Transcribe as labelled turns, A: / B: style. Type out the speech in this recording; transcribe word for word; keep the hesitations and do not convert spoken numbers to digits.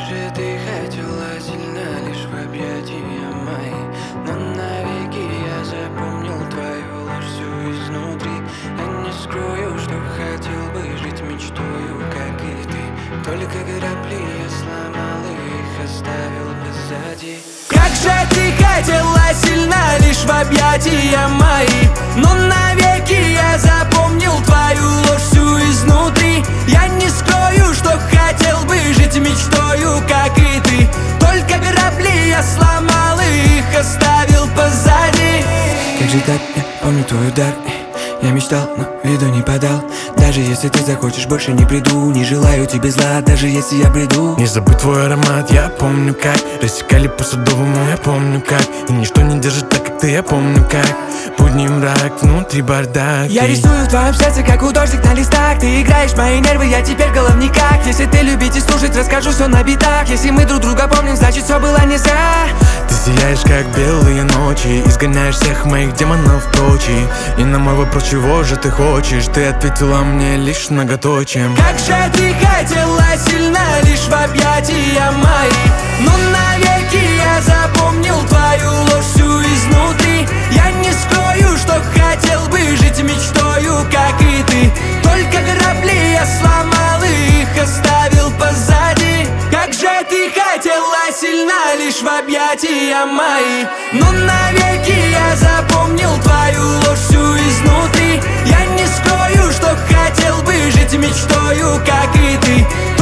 A: же ты хотела сильно лишь в объятия мои, но навеки я запомнил твою ложь всю изнутри. Я не скрою, что хотел бы жить мечтою, как и ты. Только грабли я сломал и их оставил позади.
B: Как же ты хотела сильно лишь в объятия мои, но навеки я запомнил твою ложь всю изнутри. Я не скрою, что хотел бы жить мечтою, как и ты. Только грабли я сломал и их оставил позади.
A: Как же так, я помню твой удар. Я мечтал, но виду не подал. Даже если ты захочешь, больше не приду. Не желаю тебе зла, даже если я приду.
C: Не забудь твой аромат, я помню как рассекали по Садовому, я помню как. И ничто не держит так, как ты, я помню как. Будни мрак, внутри бардак.
B: Я
C: и...
B: рисую в твоем сердце, как художник на листах. Ты играешь мои нервы, я теперь в головниках. Если ты любить и слушать, расскажу все на битах. Если мы друг друга помним, значит все было не зря.
C: Ты сияешь, как белые ночи, изгоняешь всех моих демонов прочь. И на мой вопрос, чего же ты хочешь, ты ответила мне лишь многоточием.
B: Как же ты хотела сильно лишь в объятия мои, но навеки я запомнил твою ложь всю изнутри. Я не скрою, что хотел бы жить мечтою, как и ты. Только грабли я сломал и их оставил позади. Как же ты хотела сильно лишь в объятия мои, но навеки я запомнил твою ложь всю изнутри. Я не скрою, что хотел бы жить мечтою, как и ты.